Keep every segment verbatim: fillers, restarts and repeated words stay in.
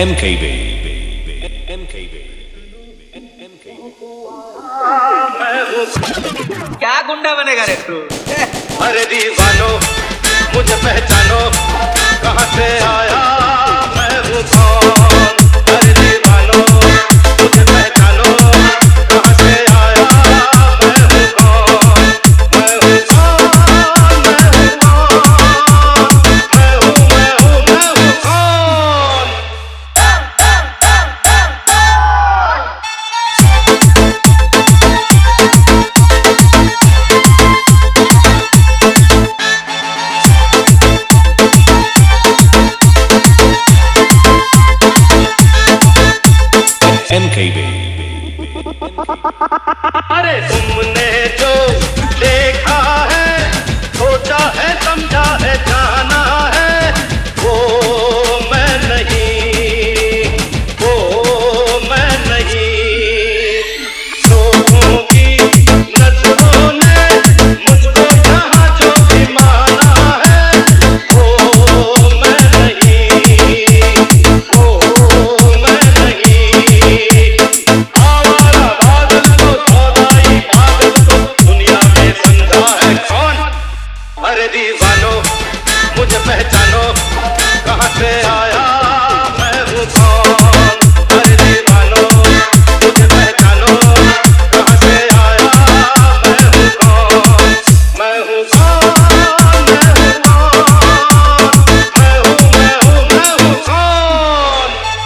M K B M K B क्या गुंडा बनेगा रे तू? अरे दीवानो मुझे पहचानो, कहाँ से आया मैं हूँ कौन। अरे दीवानो मुझे पहचानो, कहाँ से आया मैं हूँ कौन। मैं हूँ कौन, मैं हूँ कौन, मैं हूँ मैं हूँ मैं हूँ कौन। M K B अरे तुमने जो देखा है, सोचा है, समझा है, जाना है, वो मैं नहीं, वो मैं नहीं। लोगों की नजरों ने मुझको जहाँ जो भी माना है, वो मैं नहीं, वो मैं नहीं। आवारा बादल को, सौदाई बादल को दुनिया में समझा है कौन। अरे दीवानो मुझे पहचानो, कहाँ से आया मैं हूँ कौन। अरे दीवानो मुझे पहचानो, कहाँ से आया मैं हूँ कौन। मैं हूँ कौन, मैं हूँ कौन, मैं हूँ मैं हूँ मैं हूँ कौन।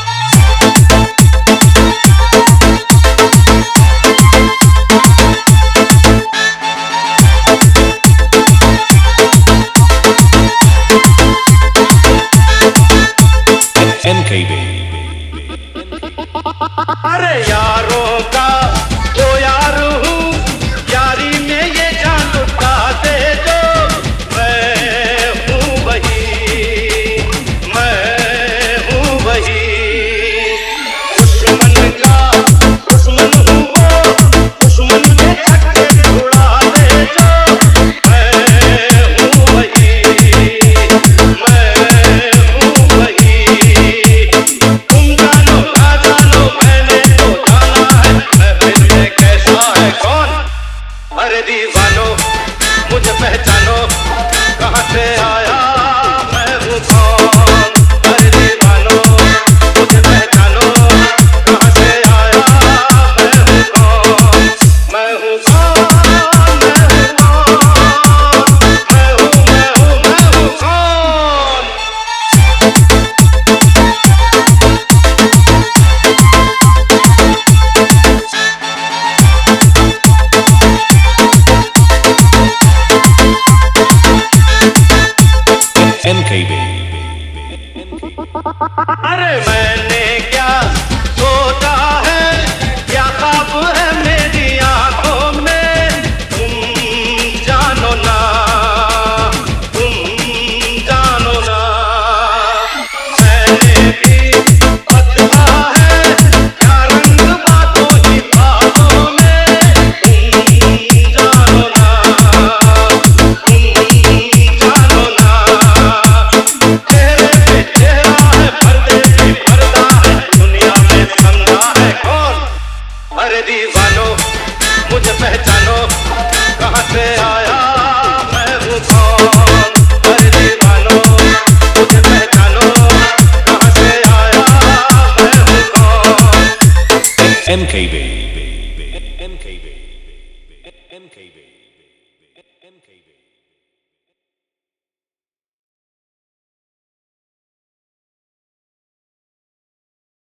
M K B अरे यारों का वो यार हूँ, यारी में ये जान लुटा दे जो। मैं हूँ वही, मैं हूँ वही। दुश्मन का दुश्मन हूँ वो, दुश्मन के छक्के उड़ा दे जो। मैं हूँ वही, मैं हूँ वही। तुम जानो ना जानो, मैंने तो जाना है महफिल में कैसा है कौन। अरे दीवानो मुझे पहचानो, कहाँ से आया मैं हूँ कौन। अरे दीवानो मुझे पहचानो, कहाँ से आया मैं हूँ कौन। मैं हूँ कौन, मैं हूँ कौन, मैं हूँ मैं हूँ मैं हूँ कौन। M K B अरे मैंने क्या सोचा है, क्या ख्वाब है मेरी आंखों में, तुम जानो ना, तुम जानो ना। मैंने भी बदला है क्या रंग बातों ही बातों में, तुम जानो ना, तुम जानो ना। चेहरे पे चेहरा है, पर्दे पे पर्दा है, दुनिया में समझा है कौन। अरे दीवानो मुझे पहचानो, कहाँ से आया मैं हूँ कौन। अरे दीवानो मुझे पहचानो, कहाँ से आया मैं हूँ कौन। M K B M K B M K B M K B